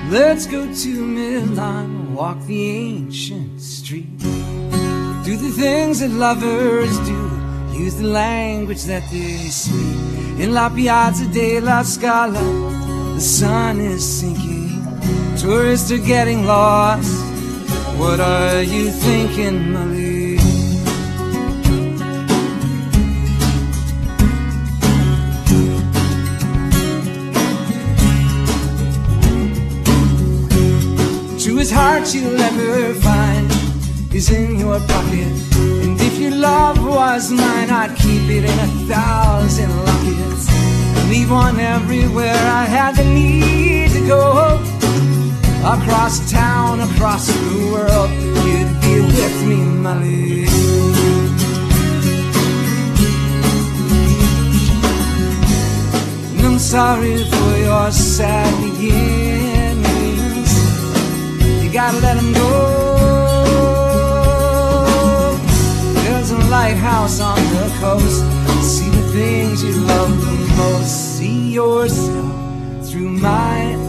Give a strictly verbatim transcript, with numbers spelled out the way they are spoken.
Let's go to Milan, walk the ancient street, do the things that lovers do, use the language that they speak. In La Piazza della Scala, the sun is sinking, tourists are getting lost. What are you thinking, Molly? Truest heart you'll ever find is in your pocket, and if your love was mine, I'd keep it in a thousand lockets and leave one everywhere I had the need to go. Across town, across the world, you'd be with me, Molly. And I'm sorry for your sad beginnings, you gotta let them go. There's a lighthouse on the coast, see the things you love the most, see yourself through my